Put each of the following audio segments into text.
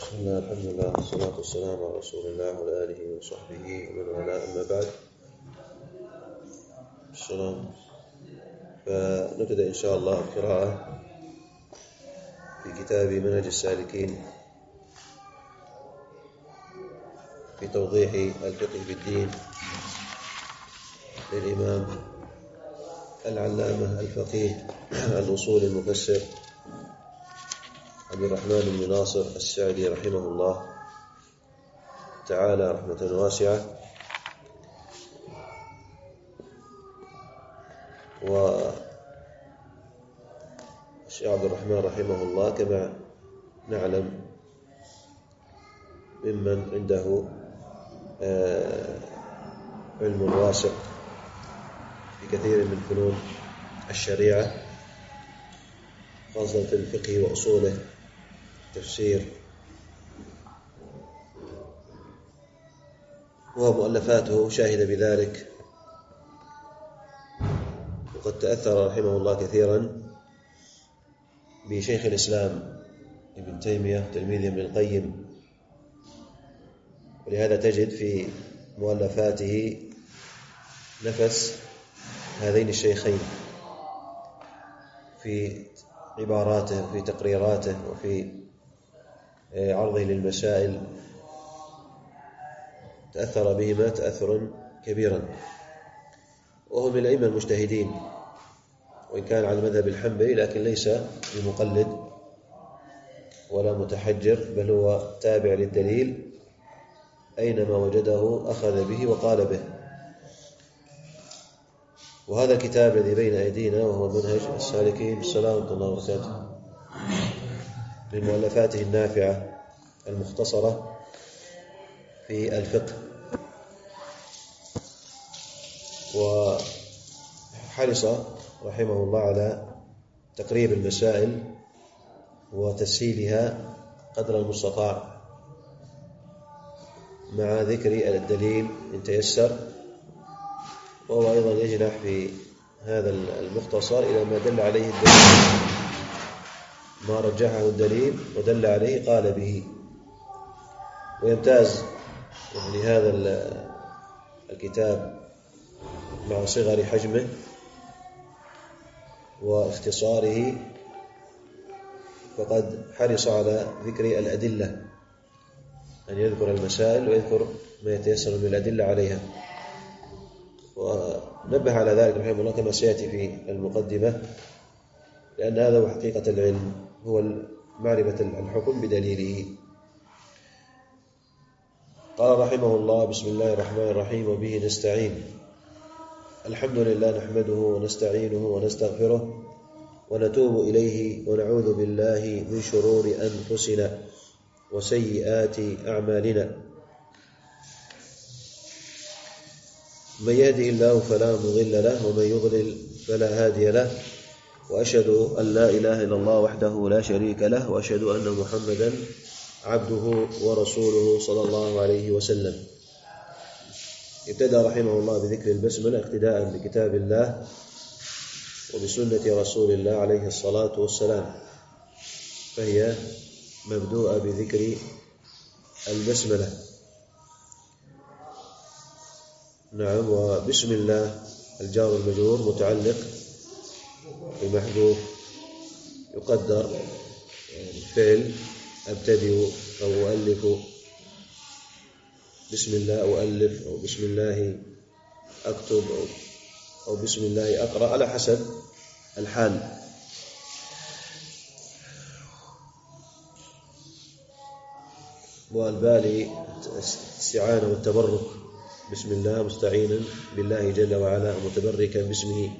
بسم الله الحمد لله والصلاة والسلام على رسول الله وعلى آله وصحبه ومن والاه، أما بعد. السلام. فنبدأ إن شاء الله القراءة في كتاب منهج السالكين في توضيح الفقه في الدين للإمام العلامة الفقيه الأصول المفسر عبد الرحمن بن ناصر السعدي رحمه الله تعالى رحمة واسعة. والشيخ عبد الرحمن رحمه الله كما نعلم ممن عنده علم واسع في كثير من فنون الشريعة، خاصة في الفقه وأصوله، تفسير ومؤلفاته شاهد بذلك. وقد تأثر رحمه الله كثيرا بشيخ الإسلام ابن تيمية تلميذ ابن القيم، ولهذا تجد في مؤلفاته نفس هذين الشيخين في عباراته وفي تقريراته وفي عرضه للمسائل، تأثر بهما تأثرا كبيرا. وهو من الأئمة المجتهدين، وإن كان على المذهب الحنبلي لكن ليس بمقلد ولا متحجر، بل هو تابع للدليل، أينما وجده أخذ به وقال به. وهذا الكتاب الذي بين أيدينا وهو منهج السالكين السلام الله وبركاته من مؤلفاته النافعة المختصرة في الفقه. وحرص رحمه الله على تقريب المسائل وتسهيلها قدر المستطاع، مع ذكر الدليل إن تيسر. وهو أيضا يجنح في هذا المختصر إلى ما دل عليه الدليل، ما رجحه الدليل ودل عليه قال به. ويمتاز يعني هذا الكتاب مع صغر حجمه واختصاره، فقد حرص على ذكر الأدلة، أن يذكر المسائل ويذكر ما يتيسر من الأدلة عليها. ونبه على ذلك رحمه الله كما سيأتي في المقدمة، لأن هذا هو حقيقة العلم، هو معرفة الحكم بدليله. قال رحمه الله: بسم الله الرحمن الرحيم، وبه نستعين. الحمد لله نحمده ونستعينه ونستغفره ونتوب إليه، ونعوذ بالله من شرور أنفسنا وسيئات أعمالنا. من يهدي الله فلا مضل له، ومن يضلل فلا هادي له. وأشهد أن لا إله إلا الله وحده لا شريك له، وأشهد أن محمدا عبده ورسوله صلى الله عليه وسلم. ابتدى رحمه الله بذكر البسملة اقتداء بكتاب الله وبسنة رسول الله عليه الصلاة والسلام، فهي مبدوءة بذكر البسملة. نعم. وبسم الله الجار المجرور متعلق بمحذوف، يقدر الفعل أبتدئ أو أؤلف، بسم الله أؤلف، أو بسم الله أكتب، أو بسم الله أقرأ، على حسب الحال. والبالي الاستعانة والتبرك، بسم الله مستعينا بالله جل وعلا ومتبركا باسمه.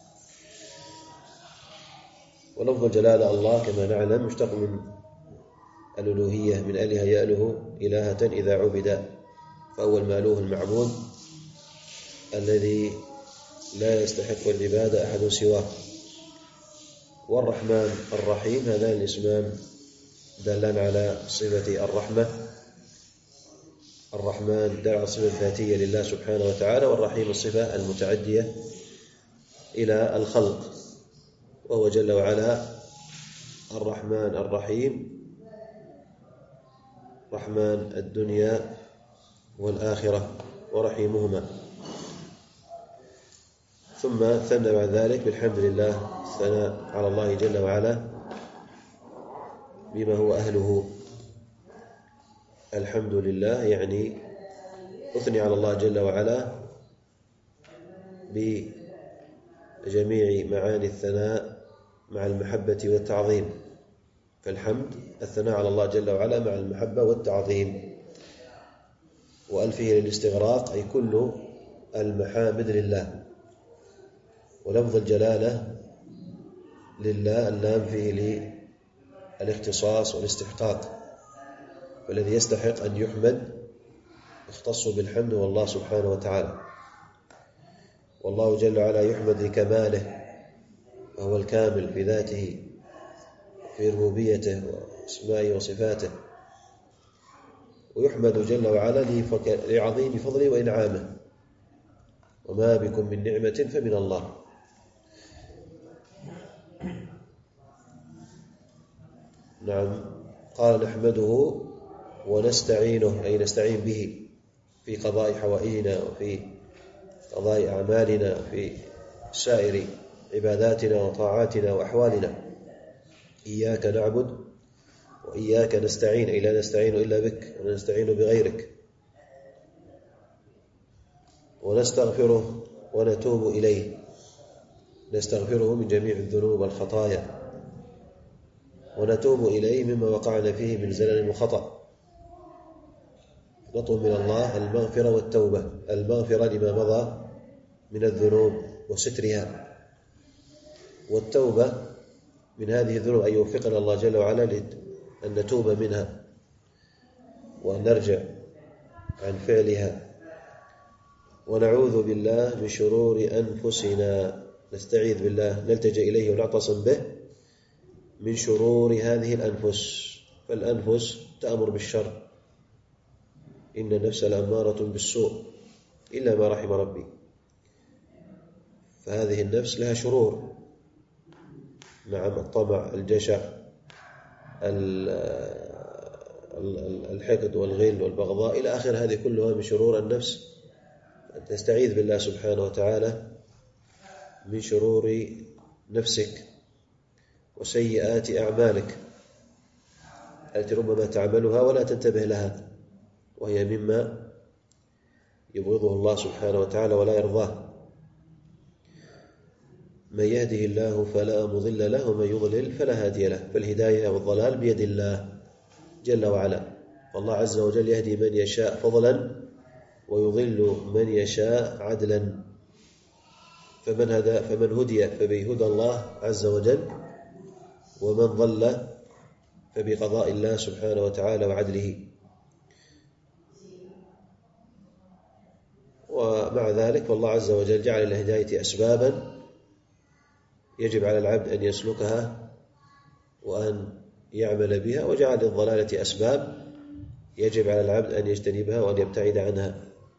ولفظ الجلالة الله كما نعلم مشتق من الألوهية، من أله يأله إلهة إذا عبد، فأول مألوه المعبود الذي لا يستحق العبادة أحد سواه. والرحمن الرحيم هذان الاسمان دلان على صفة الرحمة. الرحمن دل على الصفة الذاتية لله سبحانه وتعالى، والرحيم الصفة المتعدية إلى الخلق، وهو جل وعلا الرحمن الرحيم رحمن الدنيا والآخرة ورحيمهما. ثم ثنى بعد ذلك بالحمد لله، الثناء على الله جل وعلا بما هو أهله. الحمد لله يعني أثني على الله جل وعلا بجميع معاني الثناء مع المحبة والتعظيم. فالحمد الثناء على الله جل وعلا مع المحبة والتعظيم، وألفه للاستغراق أي كل المحامد لله. ولفظ الجلالة لله اللام فيه للاختصاص والاستحقاق، والذي يستحق أن يحمد اختص بالحمد والله سبحانه وتعالى. والله جل وعلا يحمد لكماله، وهو الكامل في ذاته في ربوبيته واسمائه وصفاته، ويحمد جل وعلا لعظيم فضله وإنعامه. وما بكم من نعمة فمن الله. نعم، قال نحمده ونستعينه أي نستعين به في قضاء حوائجنا وفي قضاء أعمالنا في سائر عباداتنا وطاعاتنا وأحوالنا. إياك نعبد وإياك نستعين أي لا نستعين إلا بك ولا نستعين بغيرك. ونستغفره ونتوب إليه، نستغفره من جميع الذنوب والخطايا، ونتوب إليه مما وقعنا فيه من زلل وخطأ. نطلب من الله المغفرة والتوبة، المغفرة لما مضى من الذنوب وسترها، والتوبة من هذه الذنوب أن يوفقنا الله جل وعلا أن نتوب منها وأن نرجع عن فعلها. ونعوذ بالله من شرور أنفسنا، نستعيذ بالله نلتجئ إليه ونعتصم به من شرور هذه الأنفس. فالأنفس تأمر بالشر، إن النفس لأمارة بالسوء إلا ما رحم ربي. فهذه النفس لها شرور، نعم، الطمع، الجشع، الحقد والغل والبغضاء إلى آخر، هذه كلها من شرور النفس. تستعيذ بالله سبحانه وتعالى من شرور نفسك وسيئات أعمالك التي ربما تعملها ولا تنتبه لها، وهي مما يبغضه الله سبحانه وتعالى ولا يرضاه. من يهده الله فلا مضل له ومن يضلل فلا هادي له. فالهداية والضلال بيد الله جل وعلا، فالله عز وجل يهدي من يشاء فضلا ويضل من يشاء عدلا. فمن هدي فبهدى الله عز وجل، ومن ضل فبقضاء الله سبحانه وتعالى وعدله. ومع ذلك فالله عز وجل جعل الهداية أسبابا يجب على العبد أن يسلكها وأن يعمل بها، وجعل للضلالة أسباب يجب على العبد أن يجتنبها وأن يبتعد عنها.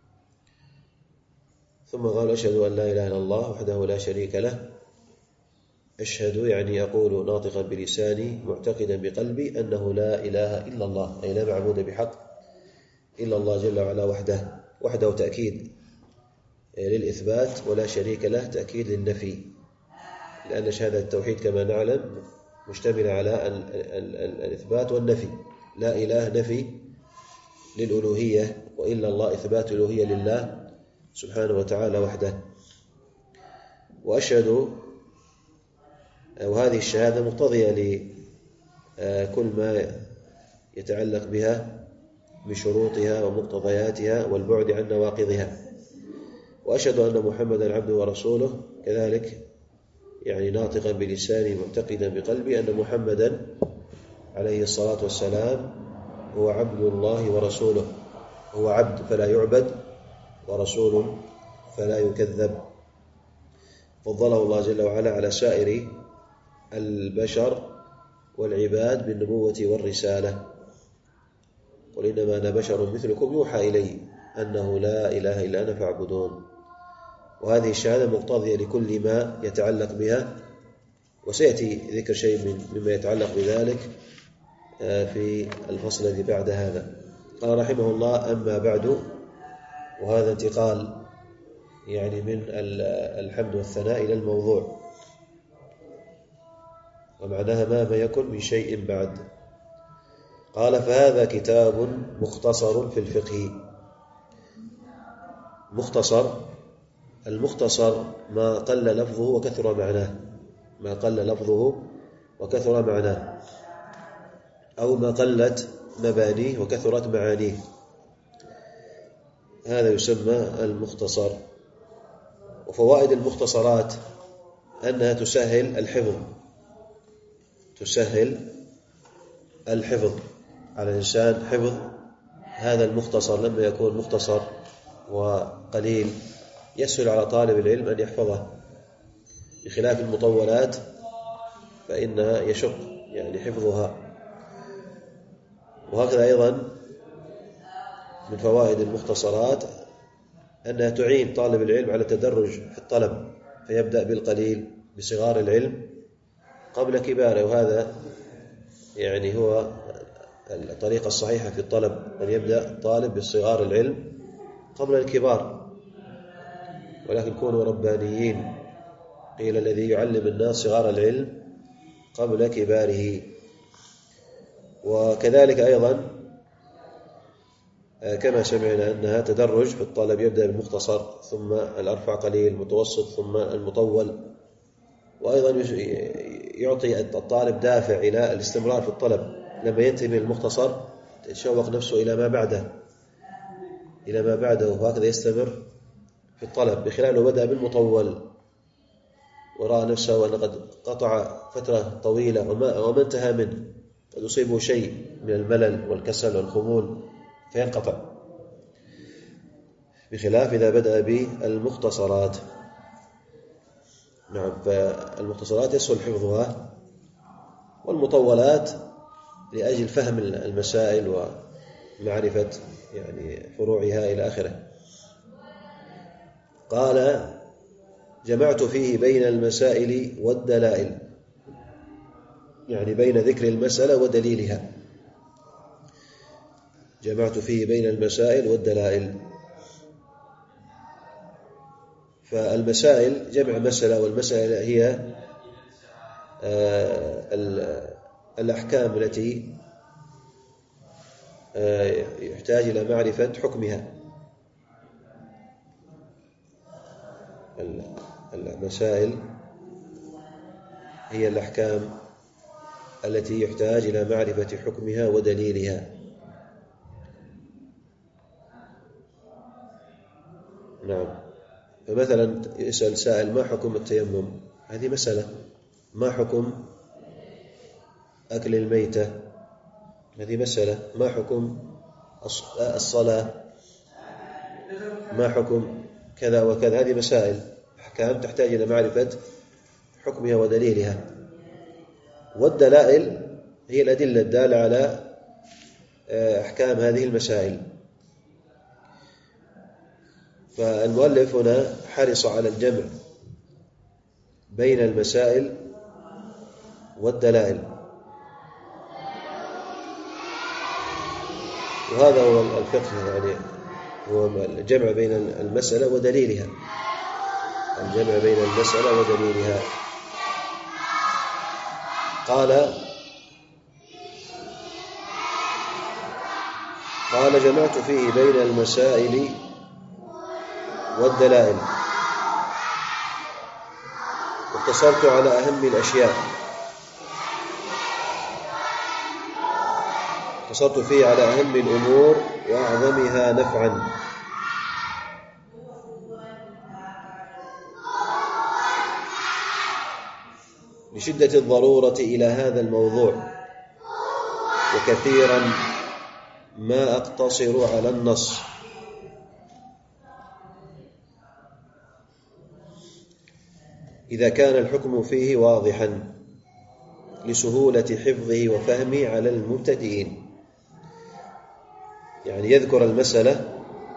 ثم قال أشهد أن لا إله إلا الله وحده لا شريك له. أشهد يعني أقول ناطقا بلساني معتقدا بقلبي أنه لا إله إلا الله، أي لا معبود بحق إلا الله جل وعلا وحده تأكيد للإثبات، ولا شريك له تأكيد للنفي، لأن شهادة التوحيد كما نعلم مشتملة على الإثبات والنفي. لا إله نفي للألوهية، وإلا الله إثبات الألوهية لله سبحانه وتعالى وحده. وأشهد، وهذه الشهادة مقتضية لكل ما يتعلق بها من شروطها ومقتضياتها والبعد عن نواقضها. وأشهد أن محمدا عبده ورسوله، كذلك يعني ناطقا بلساني معتقدا بقلبي أن محمدا عليه الصلاة والسلام هو عبد الله ورسوله. هو عبد فلا يعبد، ورسول فلا يكذب. فضله الله جل وعلا على سائر البشر والعباد بالنبوة والرسالة. قل إنما أنا بشر مثلكم يوحى إلي أنه لا إله إلا أنا فاعبدون. وهذه الشهادة مقتضية لكل ما يتعلق بها، وسيأتي ذكر شيء مما يتعلق بذلك في الفصل الذي بعد هذا. قال رحمه الله: أما بعد. وهذا انتقال يعني من الحمد والثناء إلى الموضوع، ومعناها ما يكن من شيء بعد. قال: فهذا كتاب مختصر في الفقه. مختصر، المختصر ما قل لفظه وكثر معناه، ما قل لفظه وكثر معناه، أو ما قلت مبانيه وكثرت معانيه، هذا يسمى المختصر. وفوائد المختصرات أنها تسهل الحفظ، تسهل الحفظ على الإنسان. حفظ هذا المختصر لما يكون مختصر وقليل يسهل على طالب العلم أن يحفظه، بخلاف المطولات فإنها يشق يعني حفظها. وهكذا أيضا من فوائد المختصرات أنها تعين طالب العلم على التدرج في الطلب، فيبدأ بالقليل بصغار العلم قبل كباره، وهذا يعني هو الطريقة الصحيحة في الطلب، أن يبدأ الطالب بصغار العلم قبل الكبار. ولكن كونوا ربانيين، قيل الذي يعلم الناس صغار العلم قبل كباره. وكذلك أيضا كما سمعنا أنها تدرج في الطلب، يبدأ بالمختصر ثم الأرفع قليل، المتوسط ثم المطول. وأيضا يعطي الطالب دافع إلى الاستمرار في الطلب، لما ينتهي من المختصر يتشوق نفسه إلى ما بعده، وهكذا يستمر في الطلب، بخلاف لو بدأ بالمطول ورأى نفسه أن قد قطع فترة طويلة وما انتهى منه، قد يصيبه شيء من الملل والكسل والخمول فينقطع، بخلاف إذا بدأ بالمختصرات. نعم، فالمختصرات يسهل حفظها، والمطولات لأجل فهم المسائل ومعرفة يعني فروعها إلى آخره. قال: جمعت فيه بين المسائل والدلائل، يعني بين ذكر المسألة ودليلها. جمعت فيه بين المسائل والدلائل. فالمسائل جمع مسألة، والمسألة هي الأحكام التي يحتاج إلى معرفة حكمها. المسائل هي الأحكام التي يحتاج إلى معرفة حكمها ودليلها. نعم، فمثلا يسأل سائل: ما حكم التيمم؟ هذه مسألة. ما حكم أكل الميتة؟ هذه مسألة. ما حكم الصلاة؟ ما حكم كذا وكذا؟ هذه مسائل، أحكام تحتاج إلى معرفة حكمها ودليلها. والدلائل هي الأدلة الدالة على أحكام هذه المسائل. فالمؤلف هنا حرص على الجمع بين المسائل والدلائل، وهذا هو الفقه، يعني هو الجمع بين المسألة ودليلها، الجمع بين المسألة ودليلها. قال: جمعت فيه بين المسائل والدلائل، واقتصرت على أهم الأشياء. اقتصرت فيه على أهم الأمور وأعظمها نفعا. لشدة الضرورة إلى هذا الموضوع، وكثيرا ما أقتصر على النص. إذا كان الحكم فيه واضحا لسهولة حفظه وفهمه على المبتدئين، يعني يذكر المسألة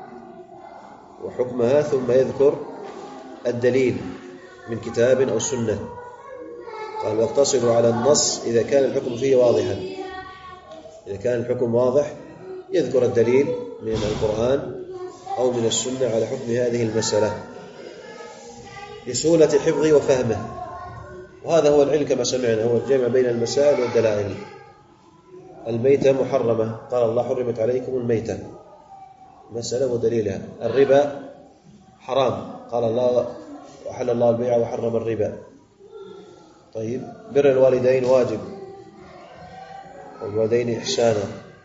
وحكمها ثم يذكر الدليل من كتاب أو سنة. قال: واقتصر على النص إذا كان الحكم فيه واضحا. إذا كان الحكم واضح يذكر الدليل من القرآن أو من السنة على حكم هذه المسألة لسهولة حفظه وفهمه. وهذا هو العلم كما سمعنا، هو الجمع بين المسائل والدلائل. الميتة محرمة، قال الله حرمت عليكم الميتة، مسألة ودليلها. الربا حرام، قال الله وأحل الله البيع وحرم الربا. طيب، بر الوالدين واجب، والوالدين إحسانا.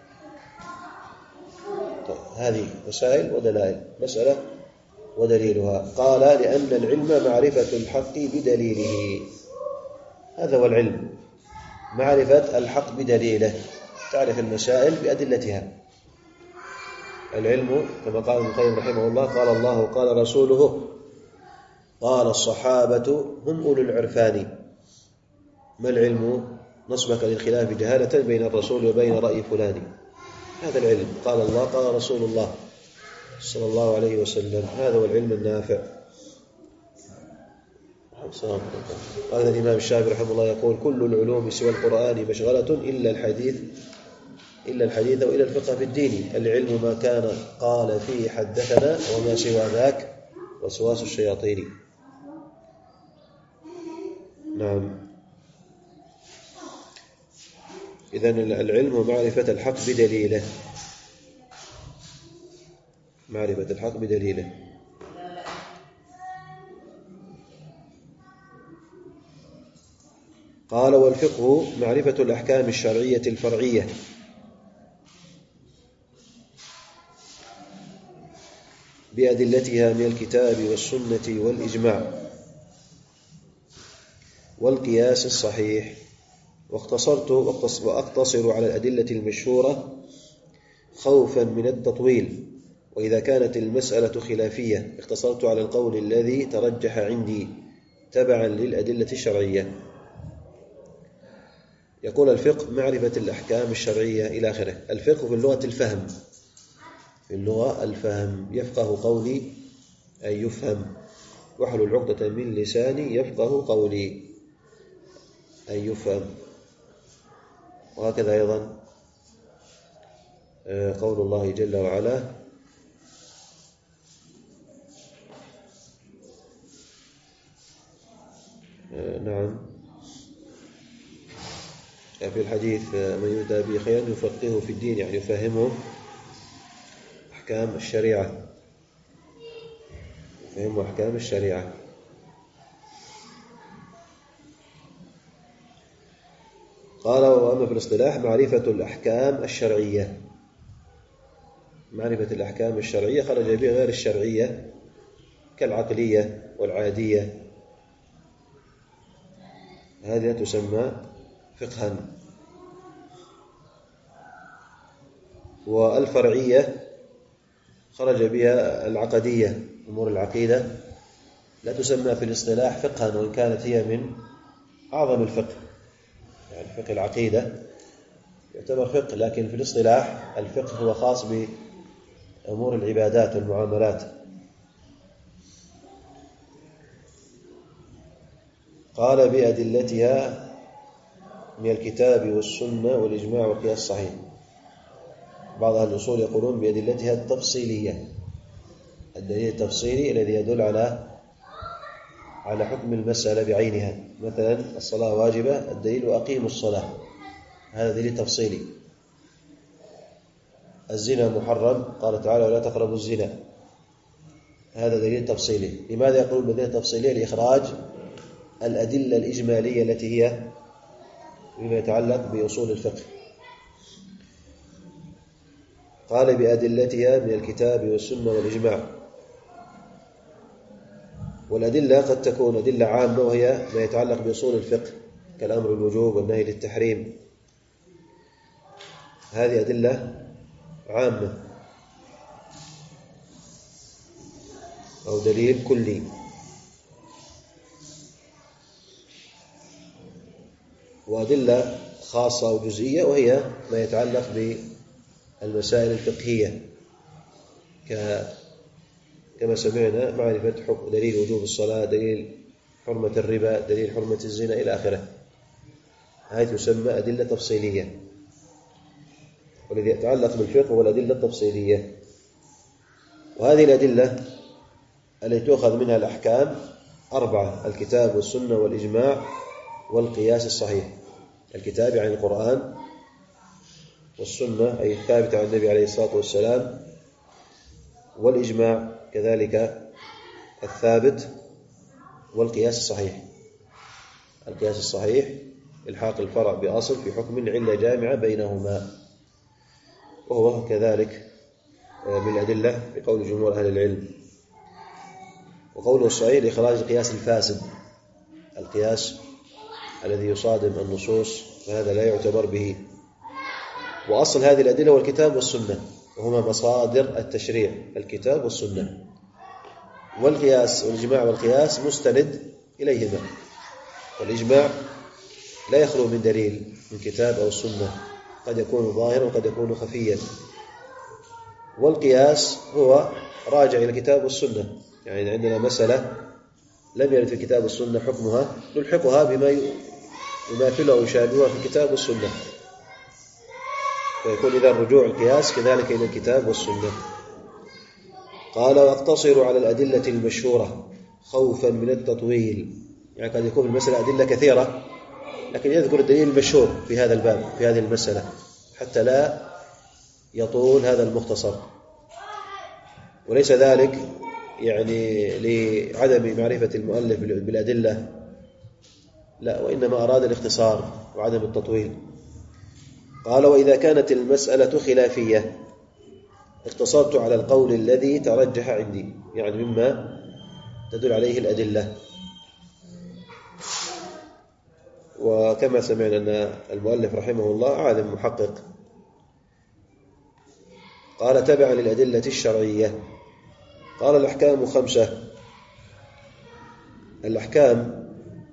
طيب، هذه مسائل ودلائل، مسألة ودليلها. قال لأن العلم معرفة الحق بدليله، هذا هو العلم، معرفة الحق بدليله، تعرف المسائل بأدلتها. العلم كما قال ابن القيم رحمه الله، قال الله قال رسوله قال الصحابة هم أولو العرفان. ما العلم؟ نصبك للخلاف جهالة بين الرسول وبين رأي فلان، هذا العلم. قال الله قال رسول الله صلى الله عليه وسلم، هذا هو العلم النافع. قال الإمام الشافعي رحمه الله يقول كل العلوم سوى القرآن مشغلة إلا الحديث وإلى الفقه في الدين. العلم ما كان قال فيه حدثنا، وما سوى ذاك وسواس الشياطين. نعم، إذن العلم معرفة الحق بدليله، معرفة الحق بدليله. قال والفقه معرفة الأحكام الشرعية الفرعية بأدلتها من الكتاب والسنة والإجماع والقياس الصحيح. وأقتصر على الأدلة المشهورة خوفا من التطويل. وإذا كانت المسألة خلافية اقتصرت على القول الذي ترجح عندي تبعا للأدلة الشرعية. يقول الفقه معرفة الأحكام الشرعية إلى آخره. الفقه في اللغة الفهم، في اللغة الفهم، يفقه قولي أي يفهم. واحلل عقدة من لساني يفقه قولي أي يفهم. وهكذا أيضا قول الله جل وعلا نعم في الحديث من يؤتى به خيرا يفقهه في الدين، يعني يفهمه أحكام الشريعة، يفهمه أحكام الشريعة. قال وأما في الاصطلاح معرفة الأحكام الشرعية. معرفة الأحكام الشرعية خرج بها غير الشرعية كالعقلية والعادية، هذه تسمى فقها. والفرعية خرج بها العقدية، أمور العقيدة لا تسمى في الاصطلاح فقها، وإن كانت هي من أعظم الفقه، يعني فقه العقيدة يعتبر فقه، لكن في الاصطلاح الفقه هو خاص بأمور العبادات والمعاملات. قال بأدلتها من الكتاب والسنة والإجماع والقياس الصحيح. بعض أهل الأصول يقولون بأدلتها التفصيلية، الدليل التفصيلي الذي يدل على حكم المسألة بعينها. مثلا الصلاة واجبة، الدليل وأقيموا الصلاة، هذا دليل تفصيلي. الزنا محرم، قال تعالى ولا تقربوا الزنا، هذا دليل تفصيلي. لماذا يقولون بدليل تفصيلية؟ لإخراج الأدلة الإجمالية التي هي بما يتعلق بأصول الفقه. قال بأدلتها من الكتاب والسنة والإجماع. والأدلة قد تكون أدلة عامة وهي ما يتعلق بأصول الفقه كالأمر بالوجوب والنهي للتحريم، هذه أدلة عامة أو دليل كلي. وأدلة خاصة أو جزئية وهي ما يتعلق بالمسائل الفقهية كما سمعنا معرفة حكم دليل وجوب الصلاة، دليل حرمة الربا، دليل حرمة الزنا إلى آخره، هذه تسمى أدلة تفصيلية. والذي يتعلق بالفقه هو الأدلة التفصيلية. وهذه الأدلة التي تؤخذ منها الأحكام 4: الكتاب والسنة والإجماع والقياس الصحيح. الكتاب يعني القرآن، والسنة أي الثابتة عن النبي عليه الصلاة والسلام، والإجماع كذلك الثابت، والقياس الصحيح. القياس الصحيح إلحاق الفرع بأصل في حكم علة جامعة بينهما، وهو كذلك من الأدلة بقول جمهور أهل العلم. وقوله الصحيح لإخراج القياس الفاسد، القياس الذي يصادم النصوص، فهذا لا يعتبر به. وأصل هذه الأدلة هو الكتاب والسنة، وهما مصادر التشريع، الكتاب والسنة. والقياس والإجماع والقياس مستند إليهما، والإجماع لا يخلو من دليل من كتاب أو السنة، قد يكون ظاهرا وقد يكون خفيا. والقياس هو راجع إلى الكتاب والسنة، يعني عندنا مسألة لم يرد في الكتاب والسنة حكمها نلحقها بما يماثلها أو يشابهها في الكتاب والسنة، فيكون إذا الرجوع القياس كذلك إلى الكتاب والسنة. قال: واقتصر على الأدلة المشهورة خوفا من التطويل. يعني قد يكون المسألة أدلة كثيرة، لكن يذكر الدليل المشهور في هذا الباب في هذه المسألة حتى لا يطول هذا المختصر. وليس ذلك يعني لعدم معرفة المؤلف بالأدلة، لا، وإنما أراد الاختصار وعدم التطويل. قال: وإذا كانت المسألة خلافية اقتصرت على القول الذي ترجح عندي، يعني مما تدل عليه الأدلة. وكما سمعنا أن المؤلف رحمه الله عالم محقق. قال: تبعا للأدلة الشرعية. قال: الأحكام 5. الأحكام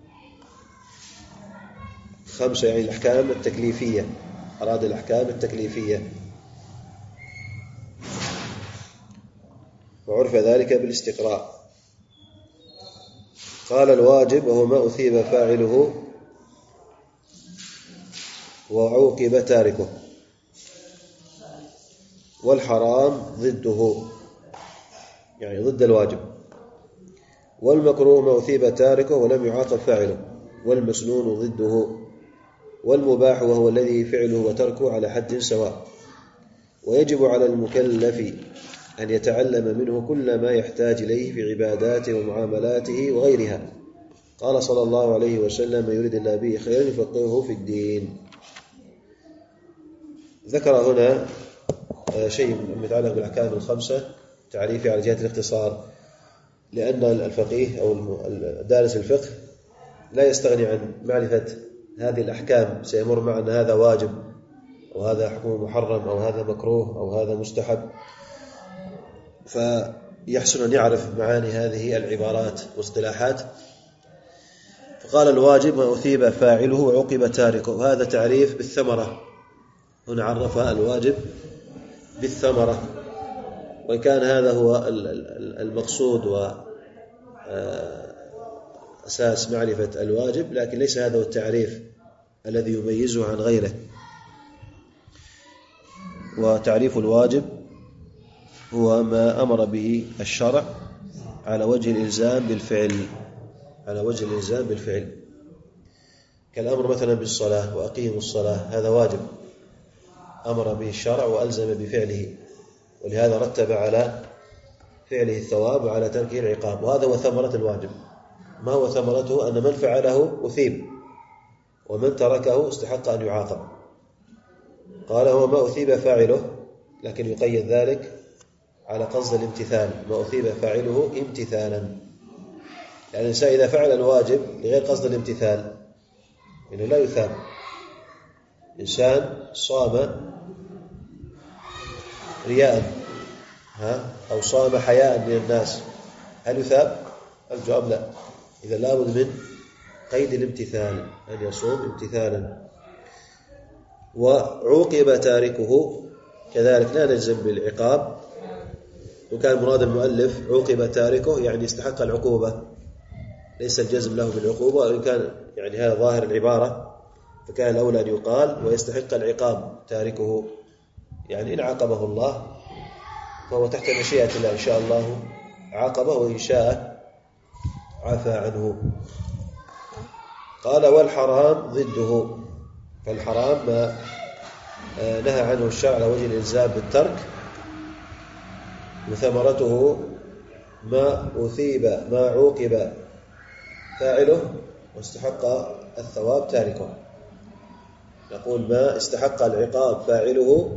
5 يعني الأحكام التكليفية، أراد الأحكام التكليفية، وعرف ذلك بالاستقراء. قال: الواجب وهو ما أثيب فاعله وعوقب تاركه، والحرام ضده يعني ضد الواجب، والمكروه ما أثيب تاركه ولم يعاقب فاعله، والمسنون ضده، والمباح وهو الذي فعله وتركه على حد سواء. ويجب على المكلف أن يتعلم منه كل ما يحتاج إليه في عباداته ومعاملاته وغيرها. قال صلى الله عليه وسلم: من يريد الله به خيرا يفقهه في الدين. ذكر هنا شيء متعلق بالأحكام 5 تعريفي على جهة الاختصار، لأن الفقيه أو دارس الفقه لا يستغني عن معرفة هذه الأحكام، سيمر مع أن هذا واجب أو هذا حكم محرم أو هذا مكروه أو هذا مستحب، فيحسن أن يعرف معاني هذه العبارات واصطلاحات. فقال: الواجب ما أثيب فاعله وعوقب تاركه، وهذا تعريف بالثمرة. هنا عرفها الواجب بالثمرة، وإن كان هذا هو المقصود وأساس معرفة الواجب، لكن ليس هذا هو التعريف الذي يميزه عن غيره. وتعريف الواجب هو ما أمر به الشرع على وجه الإلزام بالفعل، على وجه الإلزام بالفعل، كالأمر مثلا بالصلاة: وأقيموا الصلاة، هذا واجب أمر به الشرع وألزم بفعله، ولهذا رتب على فعله الثواب وعلى تركه العقاب، وهذا هو ثمرة الواجب. ما هو ثمرته؟ أن من فعله أثيب، ومن تركه استحق أن يعاقب. قال: هو ما أثيب فاعله، لكن يقيد ذلك على قصد الامتثال، ما أثيب فاعله امتثالا، يعني الإنسان إذا فعل الواجب لغير قصد الامتثال إنه لا يثاب. إنسان صام رياء أو صام حياء من الناس، هل يثاب؟ الجواب لا. إذا لابد من قيد الامتثال، أن يصوم امتثالا. وعوقب تاركه كذلك لا نجزم بالعقاب، وكان مراد المؤلف عوقب تاركه يعني استحق العقوبة، ليس الجزم له بالعقوبة، وإن كان يعني هذا ظاهر العبارة، فكان الأولى أن يقال ويستحق العقاب تاركه، يعني إن عاقبه الله فهو تحت مشيئة الله، إن شاء الله عاقبه وإن شاء عفى عنه. قال والحرام ضده، فالحرام ما نهى عنه الشرع على وجه الإلزام بالترك، وثمرته ما أثيب ما عوقب فاعله واستحق الثواب تاركه. نقول ما استحق العقاب فاعله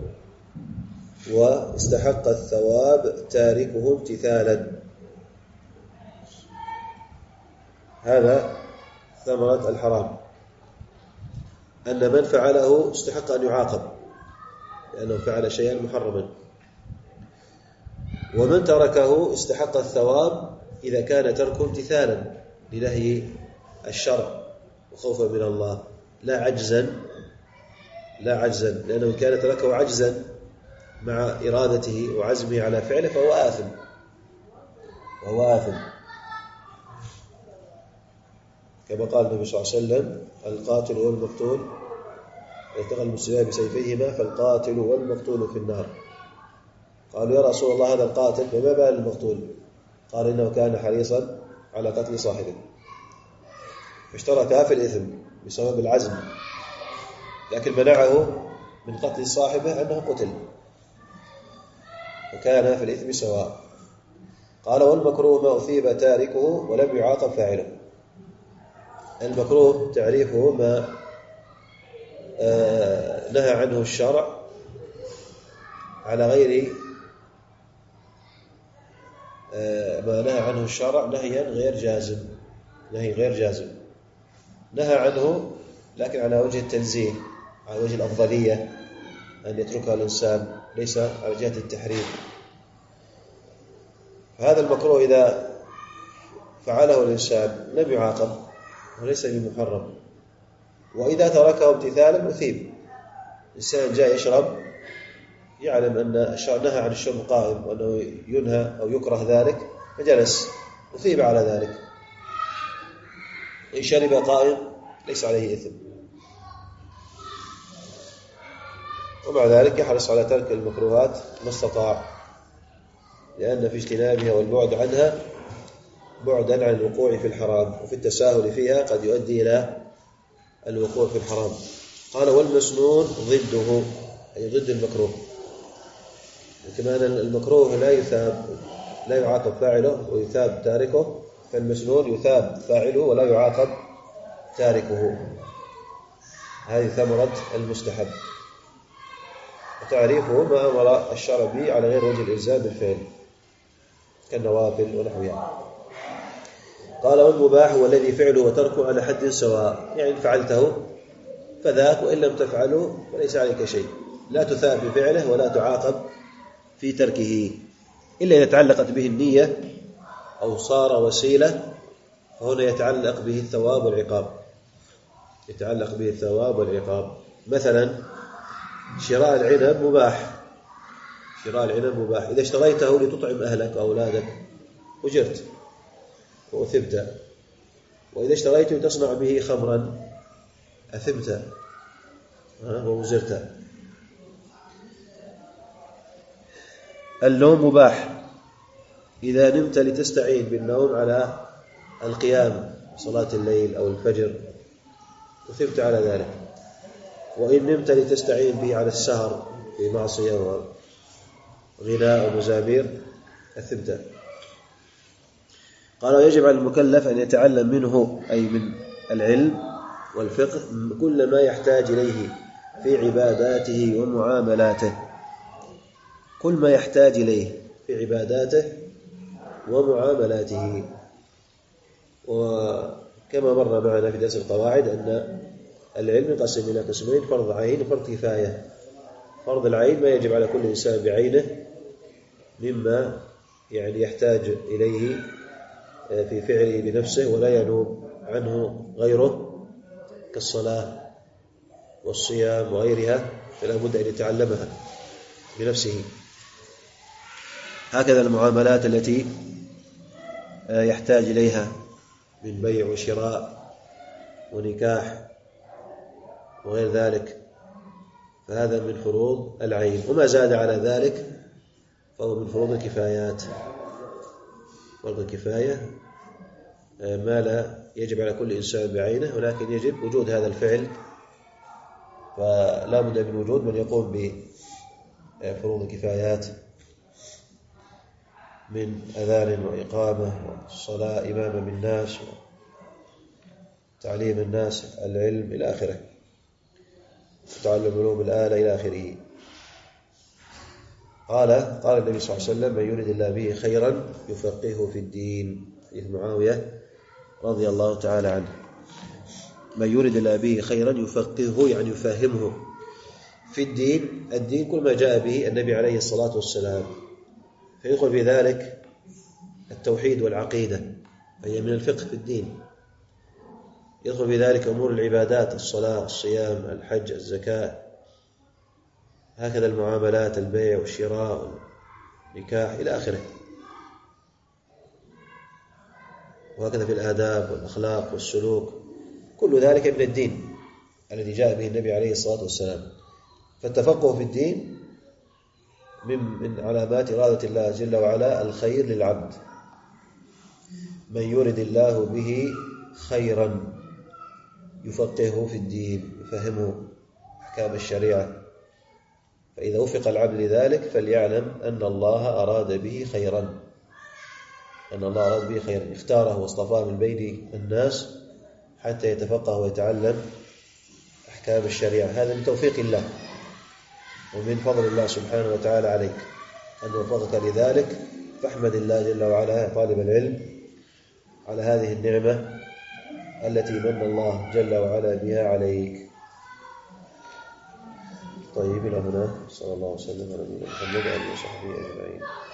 واستحق الثواب تاركه امتثالا، هذا ثمرة الحرام، أن من فعله استحق أن يعاقب لأنه فعل شيئا محرما، ومن تركه استحق الثواب إذا كان تركه امتثالا لنهي الشرع وخوفا من الله، لا عجزا، لأنه إن كان تركه عجزا مع إرادته وعزمه على فعله فهو آثم، كما قال النبي صلى الله عليه وسلم القاتل والمقتول التقى المسلمان بسيفيهما فالقاتل والمقتول في النار. قالوا يا رسول الله هذا القاتل فما بال المقتول؟ قال إنه كان حريصا على قتل صاحبه، فاشتركا في الإثم بسبب العزم، لكن منعه من قتل صاحبه أنه قتل، وكان في الإثم سواء. قال والمكروه ما أثيب تاركه ولم يعاقب فاعله. المكروه تعريفه ما نهى عنه الشرع على غير ما نهى عنه الشرع نهي غير جازم، نهى عنه لكن على وجه التنزيه، على وجه الأفضلية أن يتركها الإنسان، ليس على جهة التحريم. هذا المكروه إذا فعله الإنسان لم يعاقب وليس بمحرم، وإذا تركه امتثالا أثيب. إنسان جاء يشرب يعلم أن الشرع نهى عن الشرب قائم وأنه ينهى أو يكره ذلك فجلس، أثيب على ذلك. إن شرب قائم ليس عليه إثم، ومع ذلك يحرص على ترك المكروهات ما استطاع، لأن في اجتنابها والبعد عنها بعدا عن الوقوع في الحرام، وفي التساهل فيها قد يؤدي إلى الوقوع في الحرام. قال والمسنون ضده، أي ضد المكروه، كما أن المكروه لا يعاقب فاعله ويثاب تاركه، فالمسنون يثاب فاعله ولا يعاقب تاركه. هذه ثمرة المستحب، وتعريفه ما أمر الشرع به على غير وجه الإلزام بالفعل كالنوافل ونحوها. قال والمباح هو الذي فعله وتركه على حد سواء، يعني فعلته فذاك وإن لم تفعله فليس عليك شيء، لا تثاب بفعله ولا تعاقب في تركه، إلا إذا تعلقت به النية أو صار وسيلة، فهنا يتعلق به الثواب والعقاب. مثلا شراء العنب مباح، إذا اشتريته لتطعم أهلك وأولادك أجرت وأثبت، وإذا اشتريته لتصنع به خمرا أثبت ووزرت. النوم مباح، إذا نمت لتستعين بالنوم على القيام صلاة الليل أو الفجر وثبت على ذلك، وإن نمت لتستعين به على السهر في معصية وغناء ومزامير أثبت. قال يجب على المكلف أن يتعلم منه، أي من العلم والفقه، كل ما يحتاج إليه في عباداته ومعاملاته، كل ما يحتاج إليه في عباداته ومعاملاته. وكما مر معنا في درس القواعد أن العلم ينقسم إلى قسمين: فرض عين وفرض كفاية. فرض العين ما يجب على كل إنسان بعينه مما يعني يحتاج إليه في فعله بنفسه ولا ينوب عنه غيره، كالصلاة والصيام وغيرها، فلا بد أن يتعلمها بنفسه. هكذا المعاملات التي يحتاج إليها من بيع وشراء ونكاح وغير ذلك، فهذا من فروض العين، وما زاد على ذلك فهو من فروض الكفايات. فرض الكفاية ما لا يجب على كل إنسان بعينه، ولكن يجب وجود هذا الفعل، فلا بد من وجود من يقوم بفروض الكفايات من أذان وإقامة والصلاة إماما بالناس وتعليم الناس العلم إلى آخره، وتعلم علوم الآلة إلى آخره. قال النبي صلى الله عليه وسلم: من يريد الله به خيرا يفقهه في الدين. حديث معاوية رضي الله تعالى عنه. من يريد الله به خيرا يفقهه يعني يفهمه في الدين. الدين كل ما جاء به النبي عليه الصلاة والسلام، فيدخل في ذلك التوحيد والعقيدة، فهي من الفقه في الدين. يدخل في ذلك أمور العبادات، الصلاة، الصيام، الحج، الزكاة، هكذا المعاملات، البيع والشراء والنكاح إلى آخره، وهكذا في الآداب والأخلاق والسلوك، كل ذلك من الدين الذي جاء به النبي عليه الصلاة والسلام. فالتفقه في الدين من علامات إرادة الله جل وعلا الخير للعبد. من يرد الله به خيرا يفقهه في الدين، يفهمه أحكام الشريعة. فإذا وفق العبد لذلك فليعلم أن الله أراد به خيرا، اختاره واصطفاه من بين الناس حتى يتفقه ويتعلم أحكام الشريعة. هذا من توفيق الله ومن فضل الله سبحانه وتعالى عليك أن وفقك لذلك، فاحمد الله جل وعلا يا طالب العلم على هذه النعمة التي من الله جل وعلا بها عليك. طيب، إلى هنا. صلى الله وسلم على نبينا محمد وآله وصحبه أجمعين.